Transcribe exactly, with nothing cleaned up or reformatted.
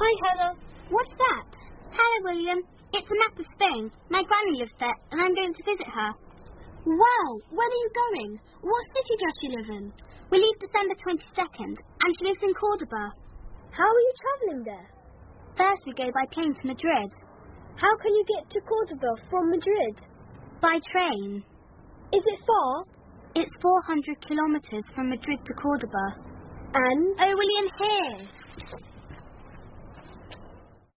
Hi, Heather. What's that? Hello, William. It's a map of Spain. My granny lives there, and I'm going to visit her. Wow, when are you going? What city does she live in? We leave December twenty-second, and she lives in Cordoba. How are you travelling there? First, we go by plane to Madrid. How can you get to Cordoba from Madrid? By train. Is it far? It's four hundred kilometres from Madrid to Cordoba. And? Oh, William, here.